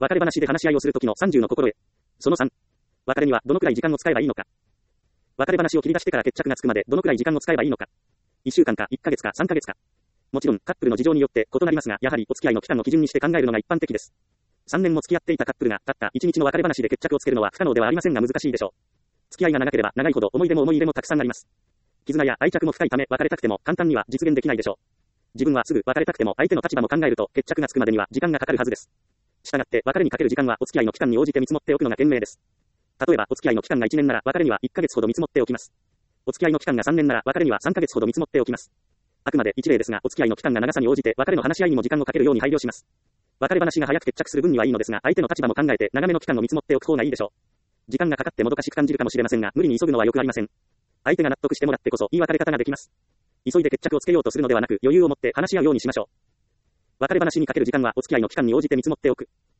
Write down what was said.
別れ話で話し合いをするときの30の心得。その3。別れにはどのくらい時間を使えばいいのか。別れ話を切り出してから決着がつくまでどのくらい時間を使えばいいのか。1週間か1ヶ月か3ヶ月か。もちろんカップルの事情によって異なりますが、やはりお付き合いの期間の基準にして考えるのが一般的です。3年も付き合っていたカップルがたった1日の別れ話で決着をつけるのは不可能ではありませんが難しいでしょう。付き合いが長ければ長いほど思い出も思い入れもたくさんあります。絆や愛着も深いため別れたくても簡単には実現できないでしょう。自分はすぐ別れたくても相手の立場も考えると決着がつくまでには時間がかかるはずです。したがって別れにかける時間はお付き合いの期間に応じて見積もっておくのが賢明です。例えばお付き合いの期間が1年なら別れには1ヶ月ほど見積もっておきます。お付き合いの期間が3年なら別れには3ヶ月ほど見積もっておきます。あくまで一例ですがお付き合いの期間が長さに応じて別れの話し合いにも時間をかけるように配慮します。別れ話が早く決着する分にはいいのですが相手の立場も考えて長めの期間を見積もっておく方がいいでしょう。時間がかかってもどかしく感じるかもしれませんが無理に急ぐのは良くありません。相手が納得してもらってこそいい別れ方ができます。急いで決着をつけようとするのではなく余裕を持って話し合うようにしましょう。別れ話にかける時間はお付き合いの期間に応じて見積もっておく。